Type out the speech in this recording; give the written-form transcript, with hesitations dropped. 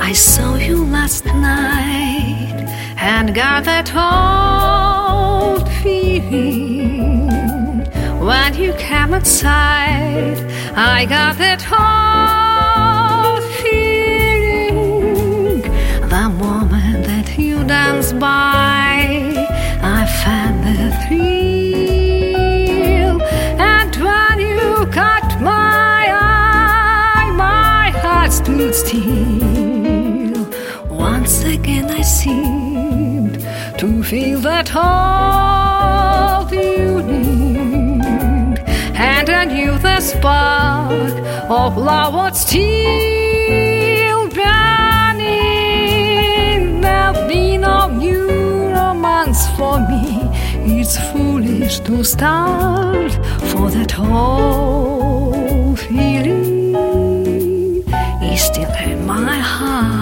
I saw you last night and got that old feeling. When you came outside, I got that old feeling. The moment that you danced by, I found the thrill. And when you caught my eye, my heart stood still. Once again I seemed to feel that old yearning, and I knew the spark of love was still burning. There'll be no new romance for me. It's foolish to start, for that old feeling is still in my heart.